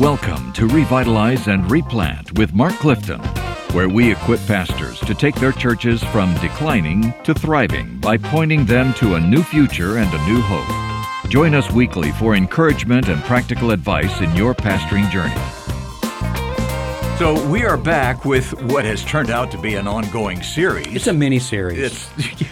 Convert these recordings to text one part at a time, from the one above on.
Welcome to Revitalize and Replant with Mark Clifton, where we equip pastors to take their churches from declining to thriving by pointing them to a new future and a new hope. Join us weekly for encouragement and practical advice in your pastoring journey. So we are back with what has turned out to be an ongoing series. It's a mini series.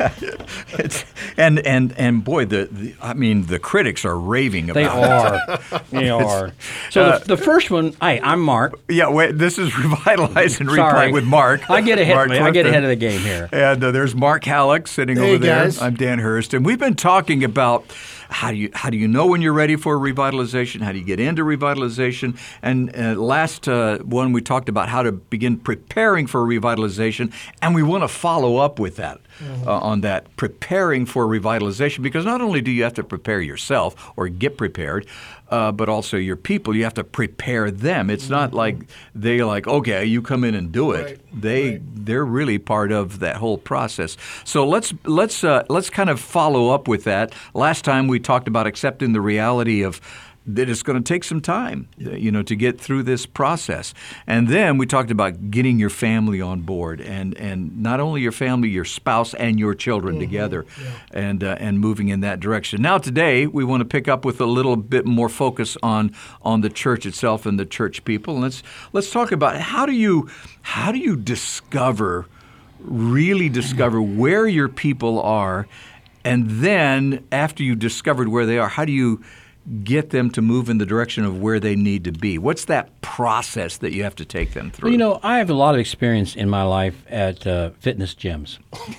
And boy, the critics are raving about it. They are. So the first one. Hi, I'm Mark. Yeah, wait. This is Revitalize and Replant with Mark. I get ahead of the game here. And there's Mark Halleck sitting over there. Guys. I'm Dan Hurst, and we've been talking about how do you know when you're ready for revitalization? How do you get into revitalization? And last one we talked about how to begin preparing for revitalization, and we want to follow up with that on that preparing for revitalization, because not only do you have to prepare yourself or get prepared, but also your people. You have to prepare them. It's not like they okay, you come in and do it. They're really part of that whole process. So let's kind of follow up with that. Last time we talked about accepting the reality of that it's going to take some time, to get through this process. And then we talked about getting your family on board, and not only your family, your spouse and your children together, and moving in that direction. Now today we want to pick up with a little bit more focus on the church itself and the church people. And let's talk about how do you really discover where your people are, and then after you discovered where they are, how do you get them to move in the direction of where they need to be? What's that process that you have to take them through? Well, I have a lot of experience in my life at fitness gyms.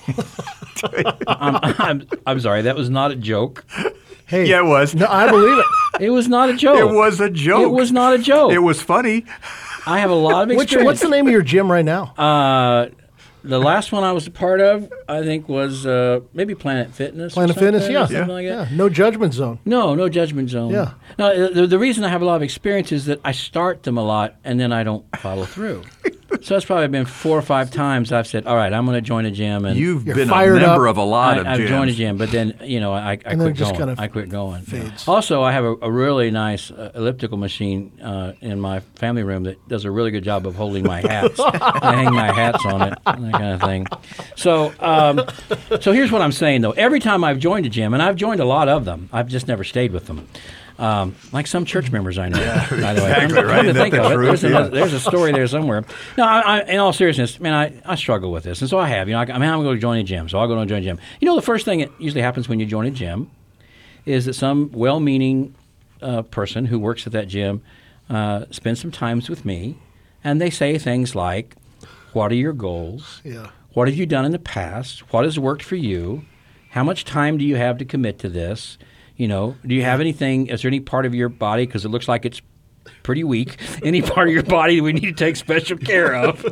I'm sorry, that was not a joke. Hey, yeah, it was. No, I believe it. It was not a joke. It was a joke. It was not a joke. It was funny. I have a lot of experience. What's the name of your gym right now? The last one I was a part of, I think, was maybe Planet Fitness. Planet Fitness, yeah. Something like that. Yeah. No judgment zone. No judgment zone. Yeah. No, the reason I have a lot of experience is that I start them a lot and then I don't follow through. So it's probably been 4 or 5 times I've said, all right, I'm going to join a gym. And You've been a member of a lot of gyms. I've joined a gym, but then, I quit going. I quit going. Fades. Also, I have a really nice elliptical machine in my family room that does a really good job of holding my hats. I hang my hats on it, that kind of thing. So here's what I'm saying, though. Every time I've joined a gym, and I've joined a lot of them, I've just never stayed with them. Like some church members I know, by the way. Exactly right. Come to think of it, There's there's a story there somewhere. No, in all seriousness, I struggle with this, and so I have. I'm going to join a gym, so I'll go and join a gym. The first thing that usually happens when you join a gym is that some well-meaning person who works at that gym spends some time with me, and they say things like, what are your goals? Yeah. What have you done in the past? What has worked for you? How much time do you have to commit to this? Do you have anything, is there any part of your body, because it looks like it's pretty weak, any part of your body we need to take special care of?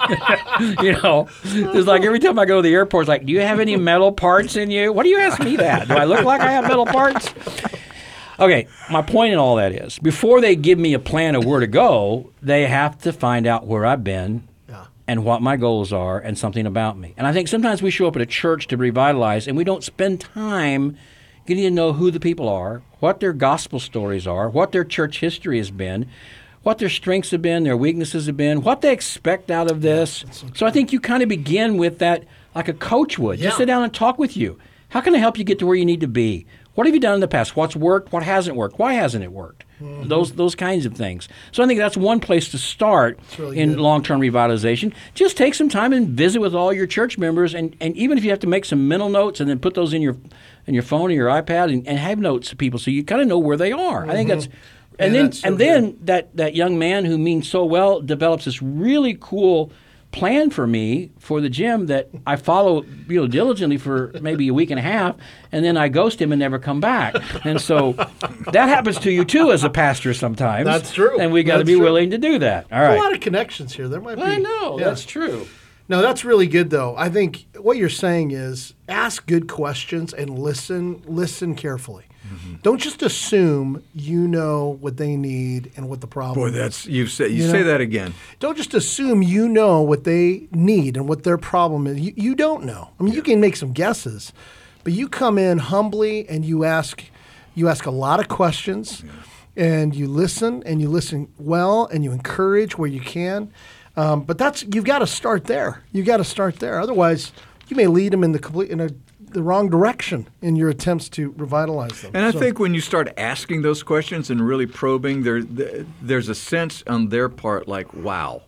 It's like every time I go to the airport, it's like, do you have any metal parts in you? Why do you ask me that? Do I look like I have metal parts? Okay, my point in all that is, before they give me a plan of where to go, they have to find out where I've been and what my goals are and something about me. And I think sometimes we show up at a church to revitalize, and we don't spend time getting to know who the people are, what their gospel stories are, what their church history has been, what their strengths have been, their weaknesses have been, what they expect out of this. So I think you kind of begin with that like a coach would. Just sit down and talk with you. How can I help you get to where you need to be? What have you done in the past? What's worked? What hasn't worked? Why hasn't it worked? Mm-hmm. Those kinds of things. So I think that's one place to start in long-term revitalization. Just take some time and visit with all your church members, and even if you have to make some mental notes and then put those in your phone or your iPad and have notes of people so you kind of know where they are. Mm-hmm. I think that's then that young man who means so well develops this really cool plan for me for the gym that I follow diligently for maybe a week and a half, and then I ghost him and never come back. And so that happens to you too as a pastor sometimes. That's true. And we got to be willing to do that. All right. A lot of connections here. There might be. I know. That's true. No, that's really good, though. I think what you're saying is ask good questions and listen carefully. Mm-hmm. Don't just assume you know what they need and what the problem is. Boy, you say that again. Don't just assume you know what they need and what their problem is. You don't know. I mean, you can make some guesses, but you come in humbly and you ask a lot of questions. Yeah. and you listen well, and you encourage where you can. But you've got to start there. Otherwise, you may lead them in the wrong direction in your attempts to revitalize them. And I think when you start asking those questions and really probing, there's a sense on their part like, wow,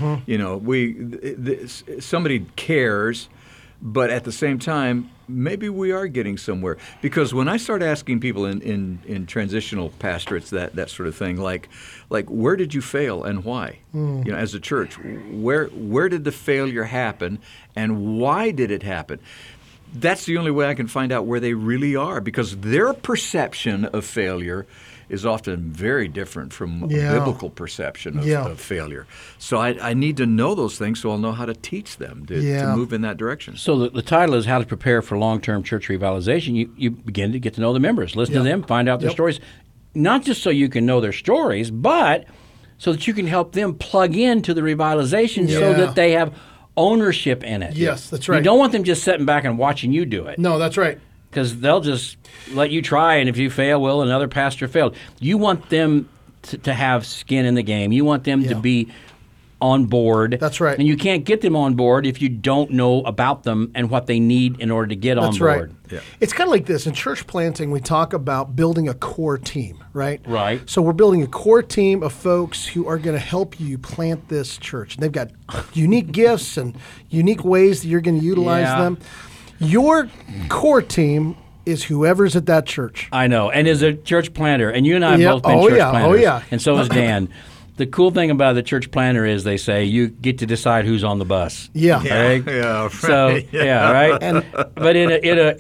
somebody cares, but at the same time, maybe we are getting somewhere. Because when I start asking people in transitional pastorates, that sort of thing, like where did you fail and why? As a church, where did the failure happen and why did it happen? That's the only way I can find out where they really are, because their perception of failure is often very different from a biblical perception of failure. So I need to know those things so I'll know how to teach them to move in that direction. So the title is How to Prepare for Long-Term Church Revitalization. You begin to get to know the members, listen to them, find out their stories, not just so you can know their stories, but so that you can help them plug into the revitalization so that they have ownership in it. Yes, that's right. You don't want them just sitting back and watching you do it. No, that's right. Because they'll just let you try, and if you fail, well, another pastor failed. You want them to have skin in the game. You want them to be on board. That's right. And you can't get them on board if you don't know about them and what they need in order to get on board. Right. Yeah. It's kind of like this. In church planting, we talk about building a core team, right? Right. So we're building a core team of folks who are going to help you plant this church. And they've got unique gifts and unique ways that you're going to utilize them. Your core team is whoever's at that church. I know, and is a church planter. And you and I have both been church planters. Oh, yeah. And so is Dan. The cool thing about the church planter is they say you get to decide who's on the bus. Yeah. Right? Yeah. Right. So right. But in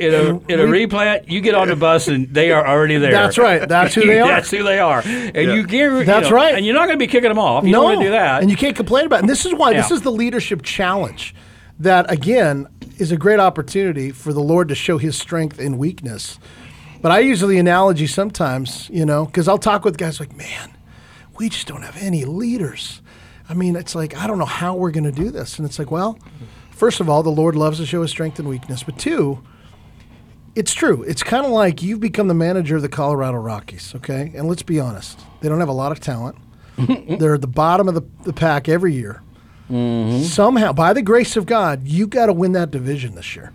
a replant, you get on the bus and they are already there. That's right. That's who they are. That's who they are. And you can't. That's right. And you're not going to be kicking them off. You don't want to do that. And you can't complain about it. And this is why this is the leadership challenge. That again is a great opportunity for the Lord to show His strength in weakness. But I use the analogy sometimes, because I'll talk with guys like, man, we just don't have any leaders. I mean, it's like, I don't know how we're going to do this. And it's like, well, first of all, the Lord loves to show His strength and weakness. But two, it's true. It's kind of like you've become the manager of the Colorado Rockies, okay? And let's be honest. They don't have a lot of talent. They're at the bottom of the pack every year. Mm-hmm. Somehow, by the grace of God, you got to win that division this year.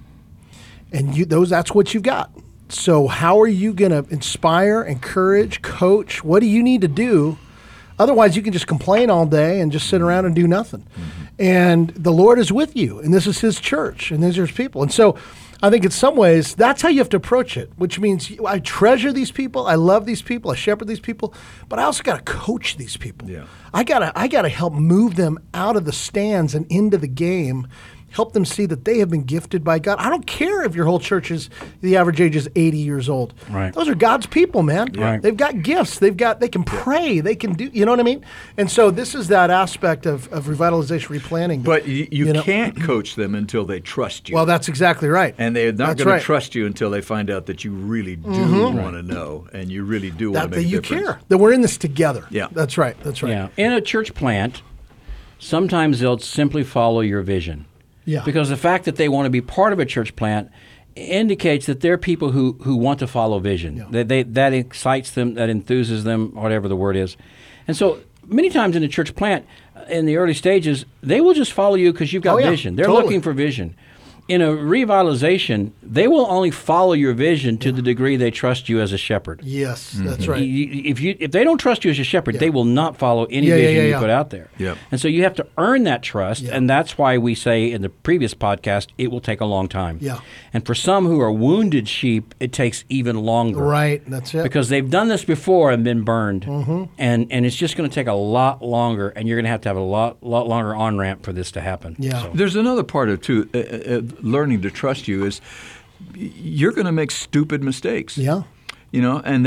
And that's what you've got. So how are you going to inspire, encourage, coach? What do you need to do? Otherwise, you can just complain all day and just sit around and do nothing. Mm-hmm. And the Lord is with you, and this is His church, and these are His people. And so I think in some ways, that's how you have to approach it, which means I treasure these people, I love these people, I shepherd these people, but I also got to coach these people. Yeah. I gotta help move them out of the stands and into the game, help them see that they have been gifted by God. I don't care if your whole church the average age is 80 years old. Right. Those are God's people, man. Right. They've got gifts. They can pray. They can do, you know what I mean? And so this is that aspect of revitalization, replanting. But you can't coach them until they trust you. Well, that's exactly right. And they're not going to trust you until they find out that you really do want to know and you really do want to make a difference. That you care. That we're in this together. Yeah. That's right. That's right. Yeah. In a church plant, sometimes they'll simply follow your vision. Yeah. Because the fact that they want to be part of a church plant indicates that they're people who want to follow vision. Yeah. That excites them, that enthuses them, whatever the word is. And so many times in a church plant, in the early stages, they will just follow you because you've got vision. They're looking for vision. In a revitalization, they will only follow your vision to the degree they trust you as a shepherd. Yes, that's right. If they don't trust you as a shepherd, they will not follow any vision you put out there. Yep. And so you have to earn that trust, and that's why we say in the previous podcast, it will take a long time. Yeah. And for some who are wounded sheep, it takes even longer. Right, that's it. Because they've done this before and been burned, and it's just going to take a lot longer, and you're going to have a lot longer on-ramp for this to happen. Yeah. So. There's another part of learning to trust you is you're going to make stupid mistakes. Yeah. And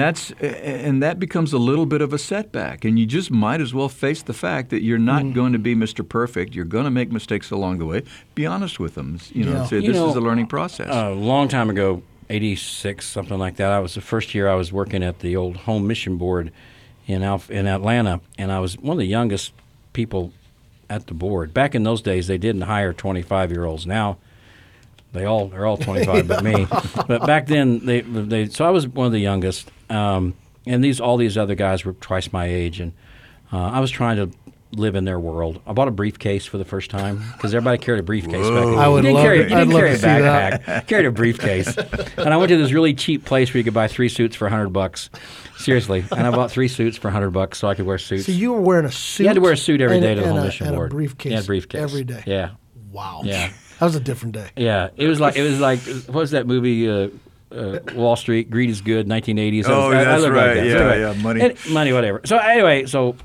that becomes a little bit of a setback, and you just might as well face the fact that you're not going to be Mr. Perfect. You're going to make mistakes along the way. Be honest with them. This is a learning process. A long time ago, 86, something like that. I was the first year I was working at the old Home Mission Board in Atlanta, and I was one of the youngest people at the board. Back in those days, they didn't hire 25-year-olds. Now they're all 25 but me. But back then, so I was one of the youngest, and And all these other guys were twice my age, and I was trying to live in their world. I bought a briefcase for the first time because everybody carried a briefcase back then. I would love You I'd didn't love carry to a see that. backpack. Carried a briefcase. And I went to this really cheap place where you could buy 3 suits for $100. Seriously. And I bought 3 suits for $100 so I could wear suits. So you were wearing a suit. You had to wear a suit every and- day to the and home a- mission and board. a briefcase. Yeah, briefcase. Every day. Yeah. Wow. Yeah. That was a different day. Yeah. It was like what was that movie Wall Street, Greed is Good, 1980s. Oh, that's looked right. Like that. Yeah, So anyway, yeah, money. Money, whatever. So anyway,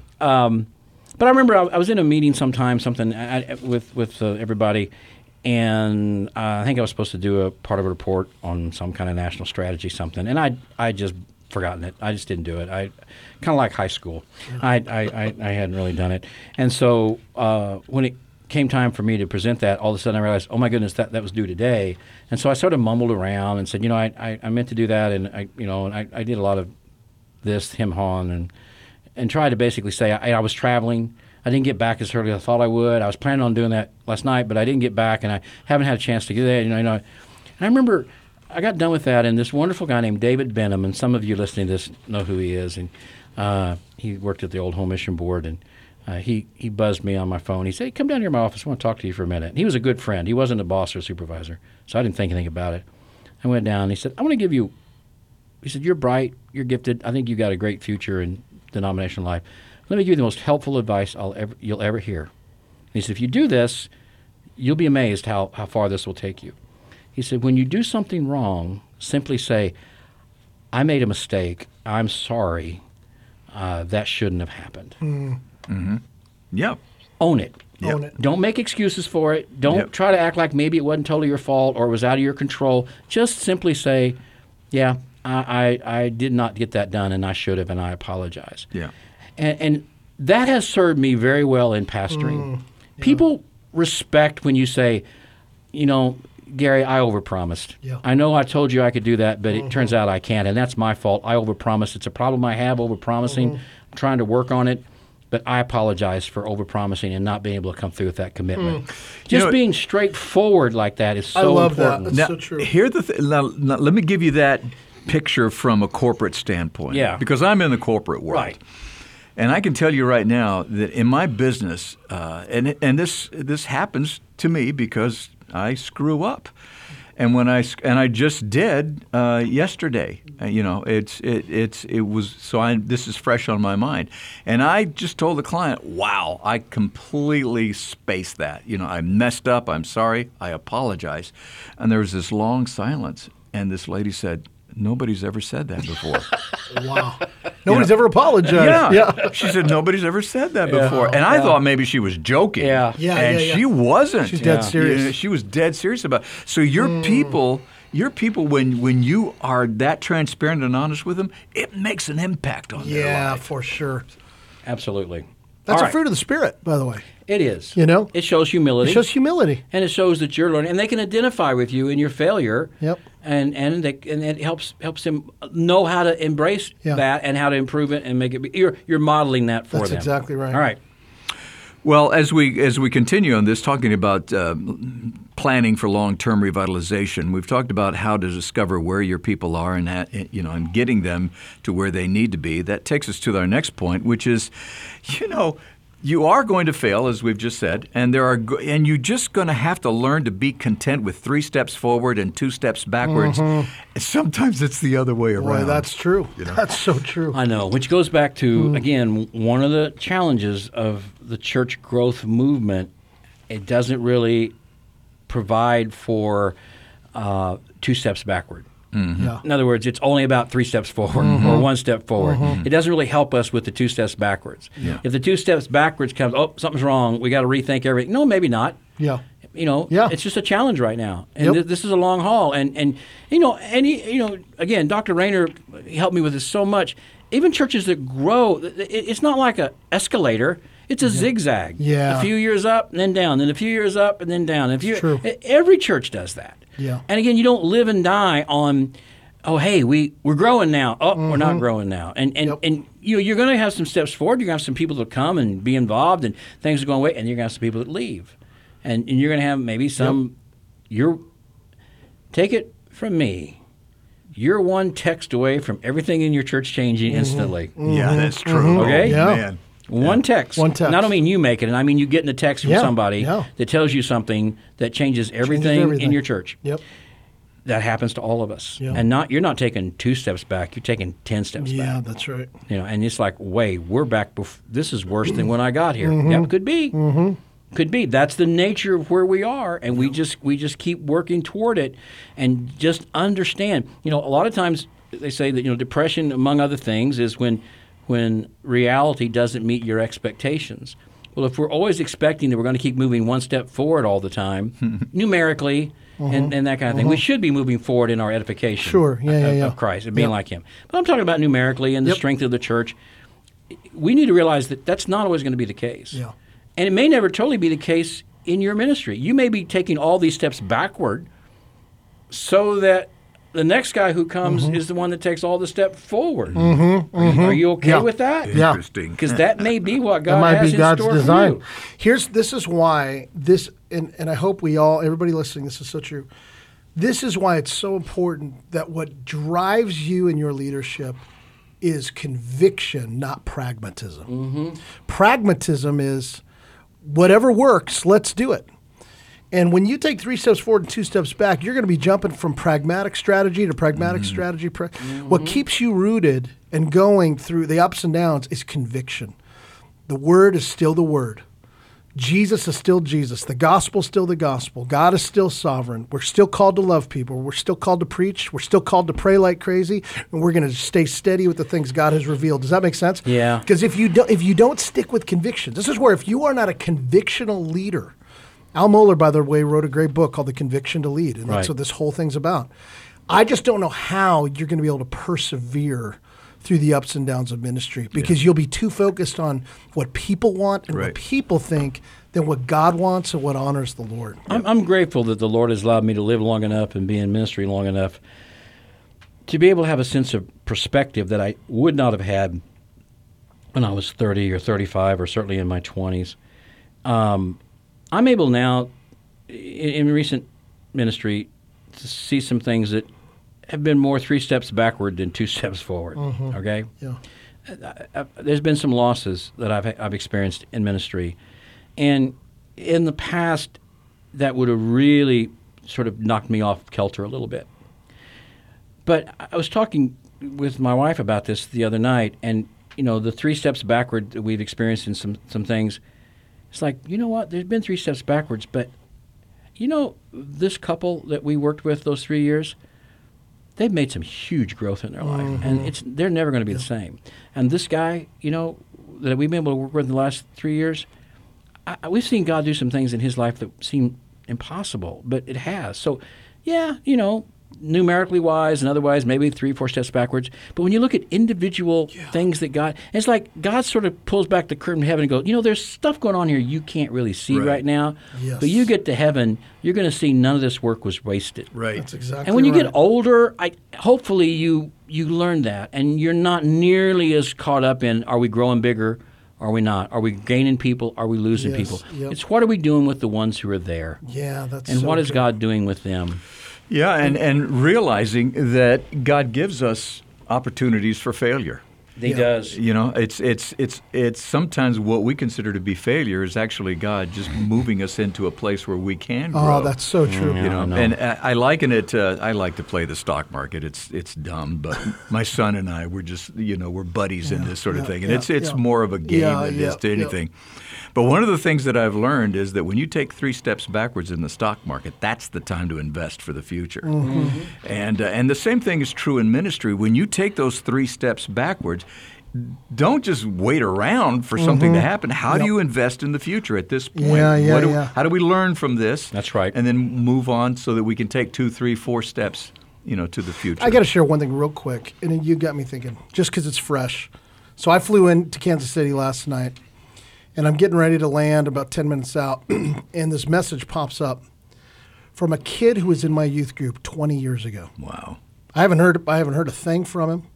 but I remember I was in a meeting sometime, with everybody, and I think I was supposed to do a part of a report on some kind of national strategy, something, and I just forgotten it. I just didn't do it. I kind of like high school. I hadn't really done it, and so when it came time for me to present that, all of a sudden I realized, oh my goodness, that was due today, and so I sort of mumbled around and said, I meant to do that, and I did a lot of this, him, hawing, and tried to basically say I was traveling. I didn't get back as early as I thought I would. I was planning on doing that last night, but I didn't get back, and I haven't had a chance to do that. And I remember I got done with that, and this wonderful guy named David Benham, and some of you listening to this know who he is, and he worked at the old Home Mission Board, and he buzzed me on my phone. He said, hey, come down here to my office. I want to talk to you for a minute. And he was a good friend. He wasn't a boss or a supervisor, so I didn't think anything about it. I went down, and he said, I want to give you – he said, you're bright, you're gifted. I think you've got a great future in denominational life. Let me give you the most helpful advice you'll ever hear. And he said, if you do this, you'll be amazed how far this will take you. He said, when you do something wrong, simply say, I made a mistake. I'm sorry. That shouldn't have happened. Mm-hmm. Yep. Own it. Yep. Own it. Don't make excuses for it. Don't Yep. try to act like maybe it wasn't totally your fault or it was out of your control. Just simply say, yeah, I did not get that done, and I should have, and I apologize. Yeah. And that has served me very well in pastoring. People respect when you say, Gary, I overpromised. Yeah. I know I told you I could do that, but it turns out I can't, and that's my fault. I overpromised. It's a problem I have, overpromising. I'm trying to work on it, but I apologize for overpromising and not being able to come through with that commitment. Just being straightforward like that is so I love important. that. That's so true. Now, let me give you that picture from a corporate standpoint. Yeah. Because I'm in the corporate world. Right. And I can tell you right now that in my business, and this happens to me because I screw up, and I just did yesterday. It was so. This is fresh on my mind, and I just told the client, "Wow, I completely spaced that. I messed up. I'm sorry. I apologize." And there was this long silence, and this lady said, "Nobody's ever said that before." Wow. Nobody's ever apologized. Yeah. She said, nobody's ever said that before. And I thought maybe she was joking. Yeah. And she wasn't. She's dead serious. She was dead serious about it. So your people, when you are that transparent and honest with them, it makes an impact on their Yeah, life. for sure. Absolutely. That's All a right. fruit of the Spirit, by the way. It is. It shows humility. shows humility. And it shows that you're learning, and they can identify with you in your failure. Yep. And it helps them know how to embrace that and how to improve it and make it. You're modeling that for That's them. exactly right. All right. Well, as we continue on this, talking about planning for long-term revitalization, we've talked about how to discover where your people are and getting them to where they need to be. That takes us to our next point, which is, you are going to fail, as we've just said, and you're just going to have to learn to be content with 3 steps forward and 2 steps backwards. Sometimes it's the other way around. Boy, that's true. That's so true. I know, which goes back to, again, one of the challenges of the church growth movement. It doesn't really provide for 2 steps backward. Yeah. In other words, it's only about 3 steps forward or 1 step forward. It doesn't really help us with the 2 steps backwards. Yeah. If the 2 steps backwards comes, something's wrong, we got to rethink everything. No, maybe not. Yeah. It's just a challenge right now, and this is a long haul. And again, Dr. Rayner helped me with this so much. Even churches that grow, it's not like a escalator. It's a zigzag. Yeah. A few years up and then down, then a few years up and then down. True. Every church does that. Yeah. And again, you don't live and die on, hey, we're growing now. We're not growing now. And you're going to have some steps forward. You're going to have some people that come and be involved, and things are going away, and you're going to have some people that leave. And you're going to have maybe some, take it from me, you're one text away from everything in your church changing instantly. Yeah, that's true. Okay? Yeah. Man. One text. One text. And I don't mean you make it, and I mean you getting a text from Yeah, somebody yeah. that tells you something that changes everything in your church. Yep. That happens to all of us. Yeah. And you're not taking 2 steps back, you're taking 10 steps Yeah, back. that's right. And it's like, wait, we're back. This is worse than when I got here. Yep, could be. Could be. That's the nature of where we are, and we just keep working toward it, and just understand. A lot of times they say that depression, among other things, is when reality doesn't meet your expectations. Well, if we're always expecting that we're going to keep moving one step forward all the time, numerically, and that kind of thing, we should be moving forward in our edification Sure. Yeah. of Christ and being like Him. But I'm talking about numerically and the strength of the church. We need to realize that that's not always going to be the case. Yeah. And it may never totally be the case in your ministry. You may be taking all these steps backward so that the next guy who comes is the one that takes all the step forward. Are you okay Yeah. with that? Yeah. Interesting. Because that may be what That God might has be in God's store design. for you. This is why this, and I hope everybody listening, this is so true. This is why it's so important that what drives you in your leadership is conviction, not pragmatism. Pragmatism is whatever works, let's do it. And when you take 3 steps forward and 2 steps back, you're going to be jumping from pragmatic strategy to pragmatic strategy. What keeps you rooted and going through the ups and downs is conviction. The word is still the word. Jesus is still Jesus. The gospel is still the gospel. God is still sovereign. We're still called to love people. We're still called to preach. We're still called to pray like crazy. And we're going to stay steady with the things God has revealed. Does that make sense? Yeah. Because if you don't stick with conviction, this is where if you are not a convictional leader, Al Mohler, by the way, wrote a great book called The Conviction to Lead, and that's Right. what this whole thing's about. I just don't know how you're going to be able to persevere through the ups and downs of ministry because you'll be too focused on what people want and Right. what people think than what God wants and what honors the Lord. I'm grateful that the Lord has allowed me to live long enough and be in ministry long enough to be able to have a sense of perspective that I would not have had when I was 30 or 35 or certainly in my 20s. I'm able now, in recent ministry, to see some things that have been more 3 steps backward than 2 steps forward. Okay, Yeah. there's been some losses that I've experienced in ministry, and in the past, that would have really sort of knocked me off kilter a little bit. But I was talking with my wife about this the other night, and the 3 steps backward that we've experienced in some things. It's like, you know what? There's been 3 steps backwards, but this couple that we worked with those 3 years, they've made some huge growth in their life, and they're never going to be the same. And this guy, that we've been able to work with in the last 3 years, we've seen God do some things in his life that seem impossible, but it has. So, yeah, numerically wise and otherwise, maybe 3, 4 steps backwards. But when you look at individual things that God, it's like God sort of pulls back the curtain of heaven and goes, there's stuff going on here you can't really see right now. Yes. But you get to heaven, you're going to see none of this work was wasted. Right. That's exactly And when you right. get older, hopefully you learn that, and you're not nearly as caught up in, are we growing bigger? Are we not? Are we gaining people? Are we losing Yes, people? yep. It's what are we doing with the ones who are there? Yeah, that's And so what is good. God doing with them? Yeah, and realizing that God gives us opportunities for failure. He does. It's sometimes what we consider to be failure is actually God just moving us into a place where we can grow. Oh, that's so true. Yeah. I know. And I liken it. I like to play the stock market. It's dumb, but my son and I, we're just we're buddies in this sort of thing, and it's more of a game than it is to anything. But one of the things that I've learned is that when you take 3 steps backwards in the stock market, that's the time to invest for the future. And the same thing is true in ministry. When you take those 3 steps backwards, don't just wait around for something to happen. How do you invest in the future at this point? How do we learn from this? That's right. And then move on so that we can take 2, 3, 4 steps, to the future. I got to share one thing real quick, and then you got me thinking, just because it's fresh. So I flew into Kansas City last night, and I'm getting ready to land about 10 minutes out, and this message pops up from a kid who was in my youth group 20 years ago. Wow. I haven't heard a thing from him.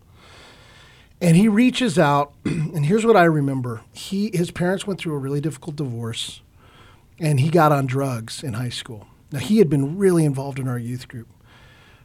And he reaches out, and here's what I remember. His parents went through a really difficult divorce, and he got on drugs in high school. Now, he had been really involved in our youth group.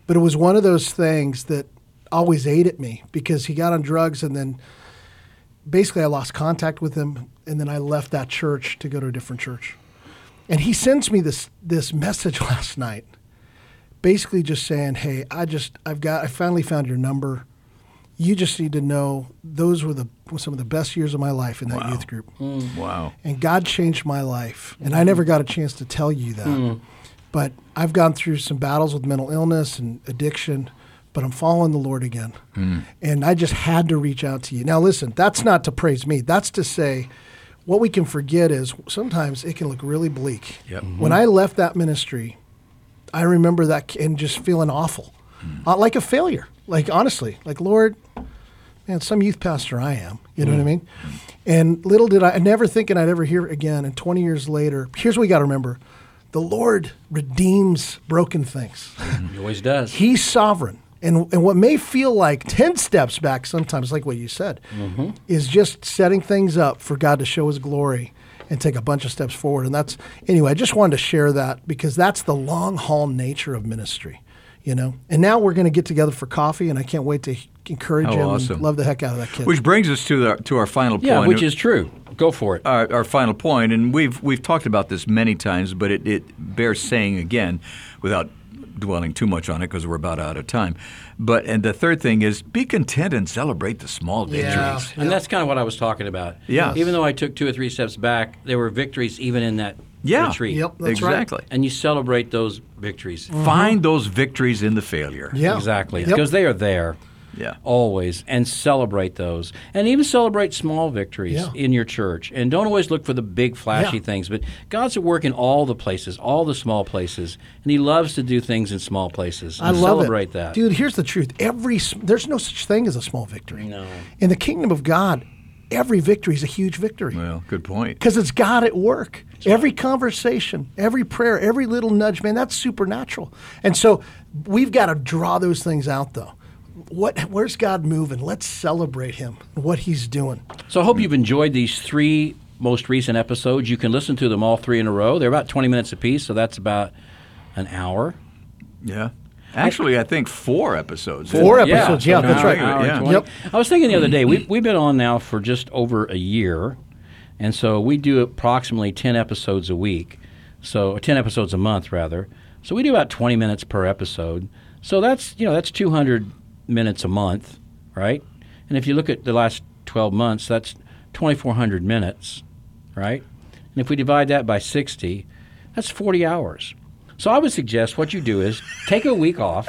But it was one of those things that always ate at me because he got on drugs, and then basically I lost contact with him, and then I left that church to go to a different church. And he sends me this message last night, basically just saying, "Hey, I finally found your number. You just need to know those were some of the best years of my life in that youth group. Wow. And God changed my life. And I never got a chance to tell you that. But I've gone through some battles with mental illness and addiction, but I'm following the Lord again. And I just had to reach out to you." Now, listen, that's not to praise me. That's to say what we can forget is sometimes it can look really bleak. Yep. When I left that ministry, I remember that and just feeling awful, like a failure. Like, honestly, like, Lord, man, some youth pastor I am. You know what I mean? And little did I never thinking I'd ever hear it again. And 20 years later, here's what we got to remember. The Lord redeems broken things. He always does. He's sovereign. And what may feel like 10 steps back sometimes, like what you said, is just setting things up for God to show his glory and take a bunch of steps forward. And that's, anyway, I just wanted to share that because that's the long haul nature of ministry, you know. And now we're going to get together for coffee, and I can't wait to encourage him awesome. and love the heck out of that kid. Which brings us to our final point. Yeah, which is true. Go for it. Our final point, and we've talked about this many times, but it bears saying again without dwelling too much on it because we're about out of time. And the third thing is be content and celebrate the small victories. And that's kind of what I was talking about. Yeah. Even though I took 2 or 3 steps back, there were victories even in that retreat. Yep, that's exactly. right. And you celebrate those victories. Find those victories in the failure. Yeah. Exactly. Yep. Because they are there. Yeah. Always. And celebrate those. And even celebrate small victories in your church. And don't always look for the big flashy things. But God's at work in all the places, all the small places. And he loves to do things in small places. I And love celebrate it. that. Dude, here's the truth. There's no such thing as a small victory. No. In the kingdom of God, every victory is a huge victory. Well, good point. Because it's God at work. Every conversation, every prayer, every little nudge, man, that's supernatural. And so we've got to draw those things out, though. Where's God moving? Let's celebrate him and what he's doing. So I hope you've enjoyed these 3 most recent episodes. You can listen to them all 3 in a row. They're about 20 minutes apiece, so that's about an hour. Yeah. Actually, I think 4 episodes. 4 episodes, yeah, that's right. Yeah. Yep. I was thinking the other day, we've been on now for just over a year, and so we do approximately 10 episodes a week, so 10 episodes a month, rather. So we do about 20 minutes per episode. So that's 200 minutes a month, right? And if you look at the last 12 months, that's 2,400 minutes, right? And if we divide that by 60, that's 40 hours. So I would suggest what you do is take a week off,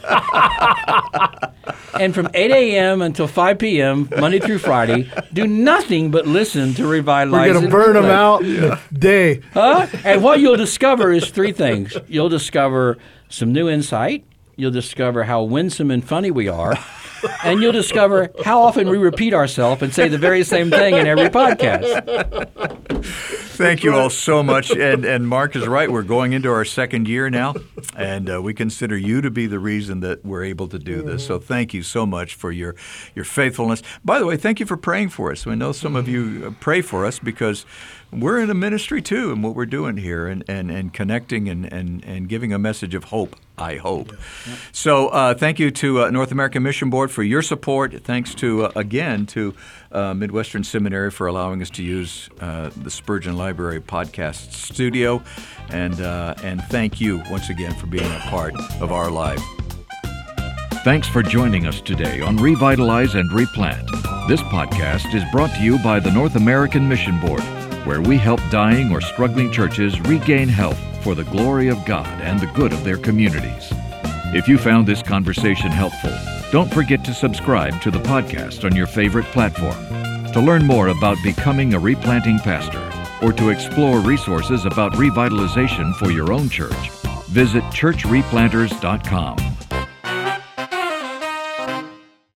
and from 8 a.m. until 5 p.m., Monday through Friday, do nothing but listen to Revitalize. We're going to burn them out in a day. And what you'll discover is 3 things. You'll discover some new insight. You'll discover how winsome and funny we are. And you'll discover how often we repeat ourselves and say the very same thing in every podcast. Thank you all so much. And Mark is right. We're going into our 2nd year now, and we consider you to be the reason that we're able to do this. So thank you so much for your faithfulness. By the way, thank you for praying for us. We know some of you pray for us because we're in a ministry too, and what we're doing here and connecting and giving a message of hope, I hope. Yeah. So thank you to North American Mission Board for your support. Thanks to, again, to Midwestern Seminary for allowing us to use the Spurgeon Library podcast studio. And thank you once again for being a part of our life. Thanks for joining us today on Revitalize and Replant. This podcast is brought to you by the North American Mission Board, where we help dying or struggling churches regain health for the glory of God and the good of their communities. If you found this conversation helpful, don't forget to subscribe to the podcast on your favorite platform. To learn more about becoming a replanting pastor or to explore resources about revitalization for your own church, visit churchreplanters.com.